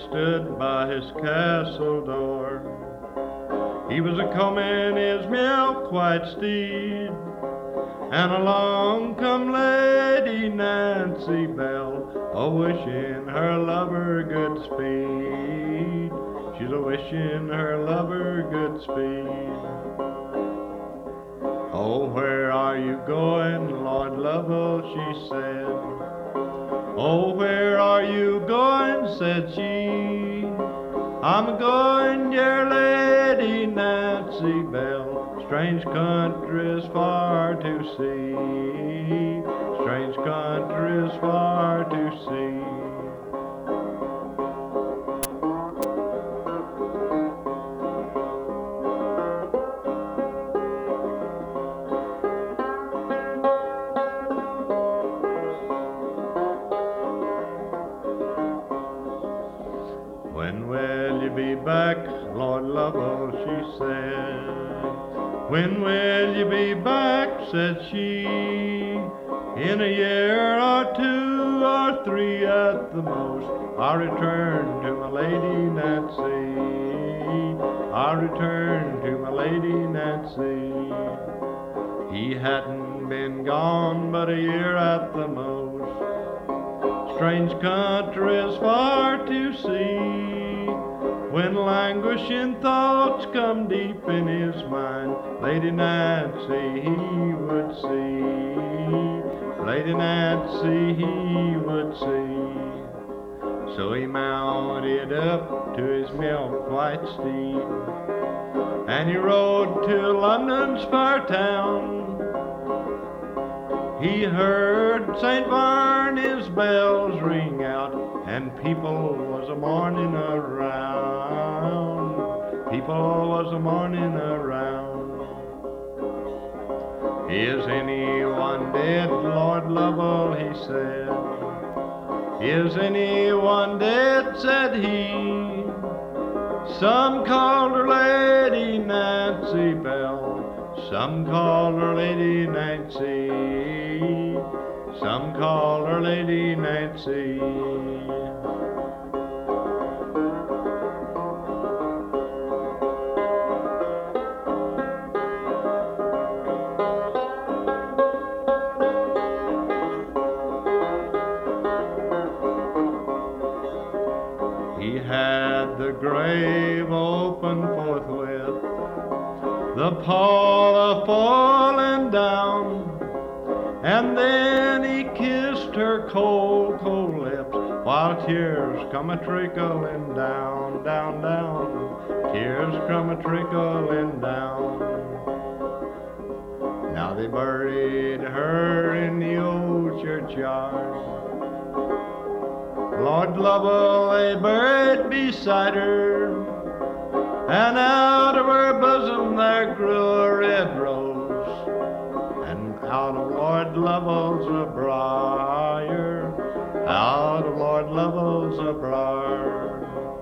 stood by his castle door. He was a combing his milk-white steed, and along come Lady Nancy Bell, wishing her lover good speed. She's wishing her lover good speed. Oh, where are you going, Lord Lovell, she said. Oh, where are you going, said she. I'm going, dear Lady Nancy Bell, strange countries far to see, strange countries far to see. When will you be back, Lord Lovell, she said. When will you be back, said she. In a year or two or three at the most, I'll return to my Lady Nancy. I'll return to my Lady Nancy. He hadn't been gone but a year at the most. Strange countries far to see. When languishing thoughts come deep in his mind, Lady Nancy he would see. Lady Nancy he would see. So he mounted up to his milk-white steed, and he rode to London's fair town. He heard St. Barney's bells ring out, and people was a-mourning around. People was a-mourning around. Is anyone dead, Lord Lovell, he said. Is anyone dead, said he. Some called her Lady Nancy Bell, some called her Lady Nancy, some called her Lady Nancy. He had the grave open forthwith, the pall a-falling down, and then he kissed her cold, cold lips, while tears come a-trickling down, down, down. Tears come a-trickling down. Now they buried her in the old churchyard. Lord Lovell lay buried beside her, and out of her bosom there grew a red rose, and out of Lord Lovell's a briar, out of Lord Lovell's a briar.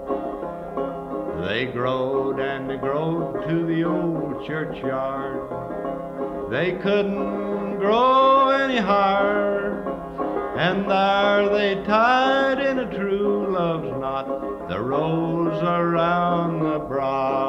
They growed and they growed to the old churchyard. They couldn't grow any higher, and there they tied in a true love's knot the rose around the briar.